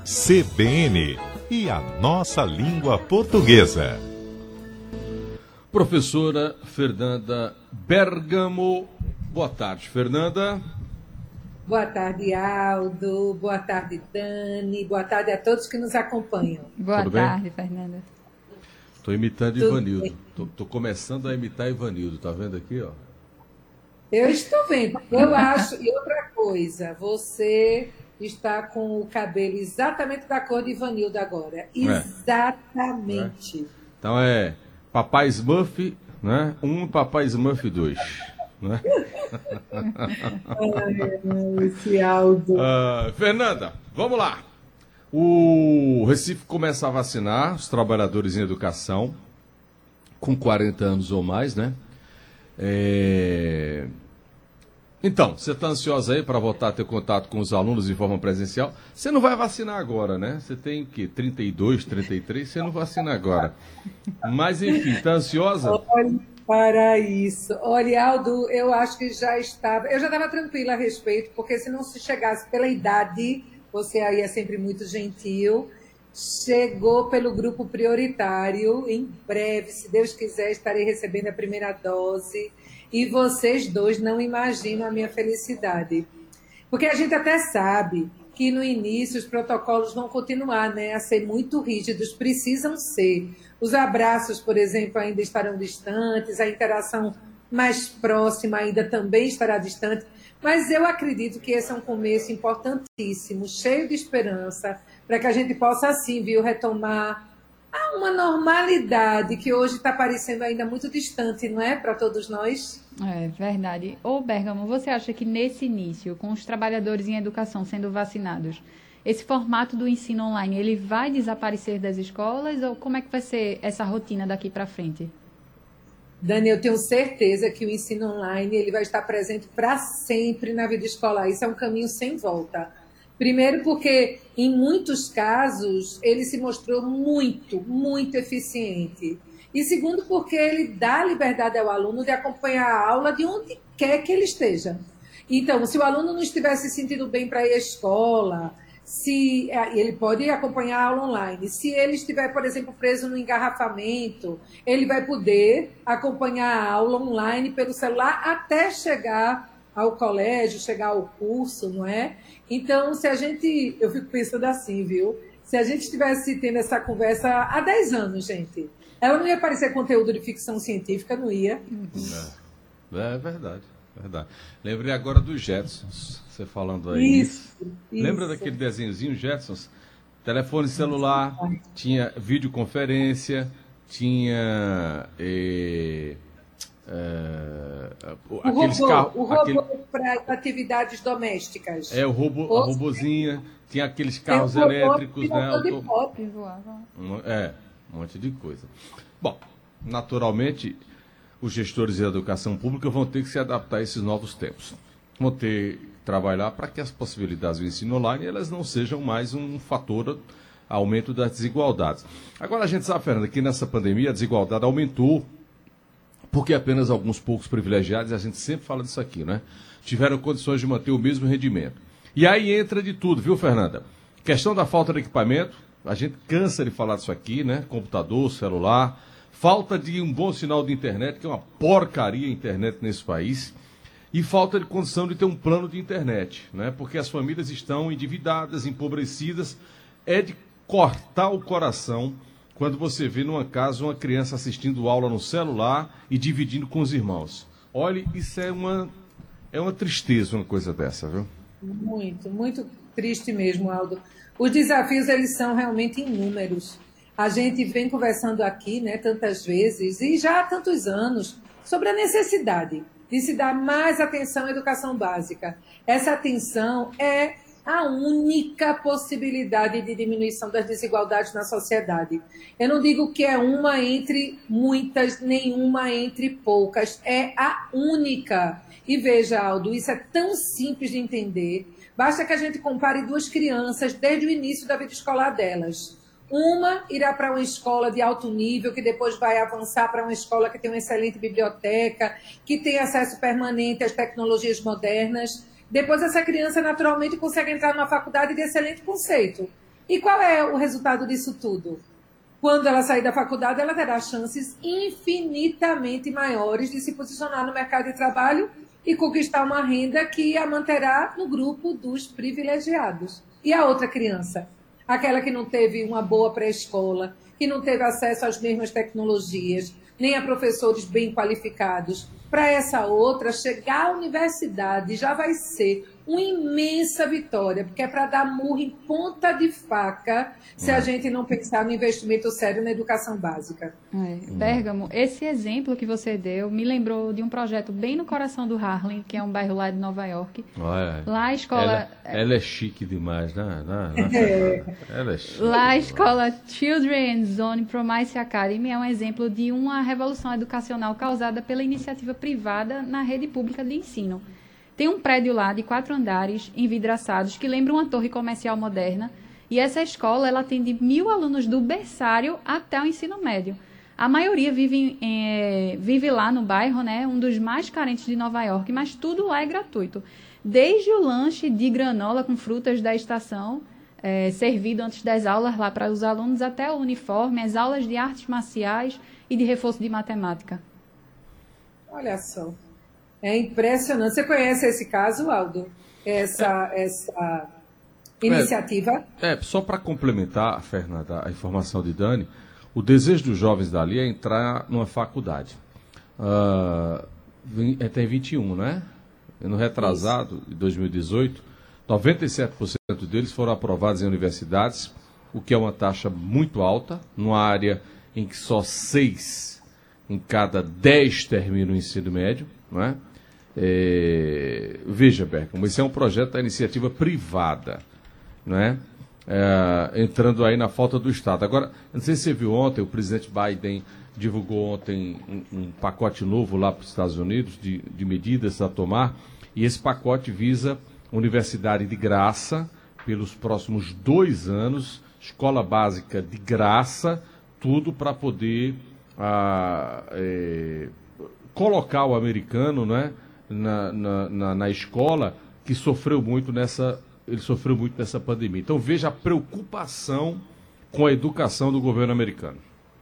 CBN e a nossa língua portuguesa. Professora Fernanda Bergamo. Boa tarde, Fernanda. Boa tarde, Aldo. Boa tarde, Dani. Boa tarde a todos que nos acompanham. Boa tarde, Fernanda. Estou imitando Ivanildo. Estou começando a imitar Ivanildo. Tá vendo aqui, ó? Eu estou vendo. Eu acho. E outra coisa, você está com o cabelo exatamente da cor de Ivanildo agora. Exatamente. Então é Papai Smurf, né? 1 e Papai Smurf 2. Né? Esse Aldo. Fernanda, vamos lá. O Recife começa a vacinar os trabalhadores em educação com 40 anos ou mais, né? Então, você está ansiosa aí para voltar a ter contato com os alunos de forma presencial? Você não vai vacinar agora, né? Você tem que 32, 33, você não vacina agora. Mas, enfim, está ansiosa? Olhe para isso. Olha, Aldo, eu acho que eu já estava tranquila a respeito, porque se não se chegasse pela idade, você aí é sempre muito gentil, chegou pelo grupo prioritário, em breve, se Deus quiser, estarei recebendo a primeira dose. E vocês dois não imaginam a minha felicidade. Porque a gente até sabe que no início os protocolos vão continuar, né, a ser muito rígidos, precisam ser. Os abraços, por exemplo, ainda estarão distantes, a interação mais próxima ainda também estará distante. Mas eu acredito que esse é um começo importantíssimo, cheio de esperança, para que a gente possa, assim, viu, retomar uma normalidade que hoje está parecendo ainda muito distante, não é? Para todos nós. É verdade. Ô, Bergamo, você acha que nesse início, com os trabalhadores em educação sendo vacinados, esse formato do ensino online, ele vai desaparecer das escolas ou como é que vai ser essa rotina daqui para frente? Dani, eu tenho certeza que o ensino online ele vai estar presente para sempre na vida escolar. Isso é um caminho sem volta. Primeiro porque, em muitos casos, ele se mostrou muito eficiente. E segundo porque ele dá liberdade ao aluno de acompanhar a aula de onde quer que ele esteja. Então, se o aluno não estiver se sentindo bem para ir à escola, ele pode acompanhar a aula online. Se ele estiver, por exemplo, preso no engarrafamento, ele vai poder acompanhar a aula online pelo celular até chegar ao colégio, chegar ao curso, não é? Então, eu fico pensando assim, viu? Se a gente estivesse tendo essa conversa há 10 anos, gente, ela não ia parecer conteúdo de ficção científica, não ia? É verdade. Lembrei agora dos Jetsons, você falando aí. Isso. Lembra daquele desenhozinho Jetsons? Telefone celular, tinha videoconferência, tinha... o robô para atividades domésticas. A robozinha, tinha aqueles carros elétricos, né? Um monte de coisa. Bom, naturalmente, os gestores de educação pública vão ter que se adaptar a esses novos tempos. Vão ter que trabalhar para que as possibilidades do ensino online elas não sejam mais um fator aumento das desigualdades. Agora a gente sabe, Fernanda, que nessa pandemia a desigualdade aumentou porque apenas alguns poucos privilegiados, a gente sempre fala disso aqui, né? Tiveram condições de manter o mesmo rendimento. E aí entra de tudo, viu, Fernanda? Questão da falta de equipamento, a gente cansa de falar disso aqui, né? Computador, celular, falta de um bom sinal de internet, que é uma porcaria a internet nesse país, e falta de condição de ter um plano de internet, né? Porque as famílias estão endividadas, empobrecidas, é de cortar o coração quando você vê numa casa uma criança assistindo aula no celular e dividindo com os irmãos. Olha, isso é uma tristeza, uma coisa dessa, viu? Muito triste mesmo, Aldo. Os desafios, eles são realmente inúmeros. A gente vem conversando aqui, né, tantas vezes, e já há tantos anos, sobre a necessidade de se dar mais atenção à educação básica. Essa atenção é a única possibilidade de diminuição das desigualdades na sociedade. Eu não digo que é uma entre muitas, nenhuma entre poucas, é a única. E veja, Aldo, isso é tão simples de entender, basta que a gente compare duas crianças desde o início da vida escolar delas. Uma irá para uma escola de alto nível, que depois vai avançar para uma escola que tem uma excelente biblioteca, que tem acesso permanente às tecnologias modernas. Depois essa criança naturalmente consegue entrar numa faculdade de excelente conceito. E qual é o resultado disso tudo? Quando ela sair da faculdade, ela terá chances infinitamente maiores de se posicionar no mercado de trabalho e conquistar uma renda que a manterá no grupo dos privilegiados. E a outra criança? Aquela que não teve uma boa pré-escola, que não teve acesso às mesmas tecnologias, nem a professores bem qualificados. Para essa outra, chegar à universidade já vai ser uma imensa vitória, porque é para dar murro em ponta de faca se a gente não pensar no investimento sério na educação básica. Bérgamo, esse exemplo que você deu me lembrou de um projeto bem no coração do Harlem, que é um bairro lá de Nova York. Lá a escola... Ela é chique demais, né? Ela é chique. Lá a escola Children Zone Promise Academy é um exemplo de uma revolução educacional causada pela iniciativa privada na rede pública de ensino. Tem um prédio lá de 4 andares, envidraçados, que lembra uma torre comercial moderna. E essa escola, ela atende 1.000 alunos do berçário até o ensino médio. A maioria vive lá no bairro, né, um dos mais carentes de Nova York, mas tudo lá é gratuito. Desde o lanche de granola com frutas da estação, servido antes das aulas lá para os alunos, até o uniforme, as aulas de artes marciais e de reforço de matemática. Olha só. É impressionante. Você conhece esse caso, Aldo? Essa iniciativa? Só para complementar, Fernanda, a informação de Dani, o desejo dos jovens dali é entrar numa faculdade. Tem 21, né? No retrasado, de 2018, 97% deles foram aprovados em universidades, o que é uma taxa muito alta, numa área em que só 6 em cada 10 terminam o ensino médio, não é? Veja, Bergamo, esse é um projeto da iniciativa privada, não é? Entrando aí na falta do Estado. Agora, não sei se você viu ontem, o presidente Biden divulgou ontem um pacote novo lá para os Estados Unidos de medidas a tomar, e esse pacote visa universidade de graça pelos próximos 2 anos, escola básica de graça, tudo para poder colocar o americano, né, na escola, que sofreu muito nessa pandemia. Então veja a preocupação com a educação do governo americano.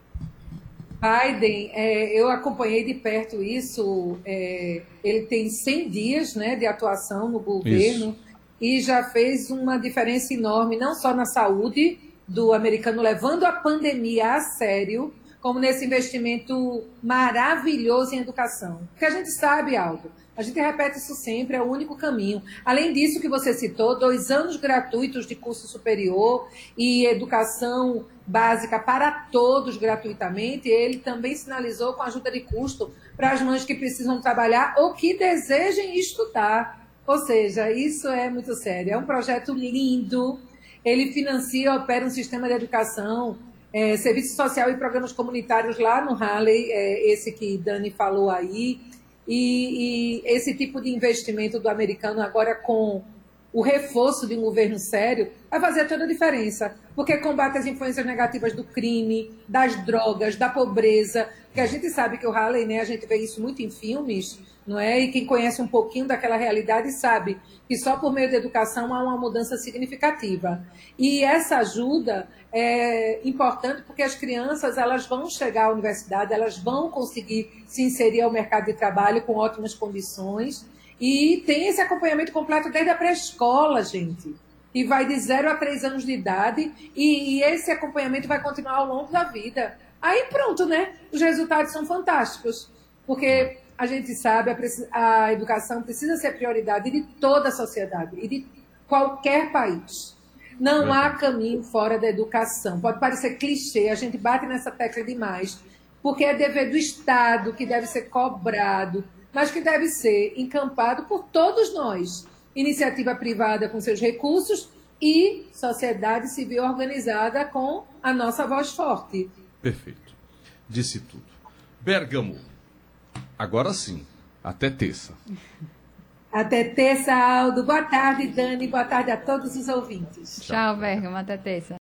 Biden, eu acompanhei de perto isso, ele tem 100 dias, né, de atuação no governo. Isso. E já fez uma diferença enorme, não só na saúde do americano, levando a pandemia a sério, como nesse investimento maravilhoso em educação. Porque a gente sabe, Aldo, a gente repete isso sempre, é o único caminho. Além disso que você citou, 2 anos gratuitos de curso superior e educação básica para todos gratuitamente, ele também sinalizou com ajuda de custo para as mães que precisam trabalhar ou que desejem estudar. Ou seja, isso é muito sério. É um projeto lindo, ele financia e opera um sistema de educação, serviço social e programas comunitários lá no Harlem, esse que Dani falou aí, e esse tipo de investimento do americano agora com o reforço de um governo sério vai fazer toda a diferença, porque combate as influências negativas do crime, das drogas, da pobreza, porque a gente sabe que o Harlem, né, a gente vê isso muito em filmes, não é? E quem conhece um pouquinho daquela realidade sabe que só por meio da educação há uma mudança significativa. E essa ajuda é importante porque as crianças elas vão chegar à universidade, elas vão conseguir se inserir ao mercado de trabalho com ótimas condições e tem esse acompanhamento completo desde a pré-escola, gente. E vai de 0 a 3 anos de idade e esse acompanhamento vai continuar ao longo da vida. Aí pronto, né? Os resultados são fantásticos, porque a gente sabe, a educação precisa ser prioridade de toda a sociedade e de qualquer país. Não há caminho fora da educação. Pode parecer clichê, a gente bate nessa tecla demais, porque é dever do Estado que deve ser cobrado, mas que deve ser encampado por todos nós. Iniciativa privada com seus recursos e sociedade civil organizada com a nossa voz forte. Perfeito. Disse tudo. Bergamo. Agora sim, até terça. Até terça, Aldo. Boa tarde, Dani. Boa tarde a todos os ouvintes. Tchau, Bergamo. Até terça.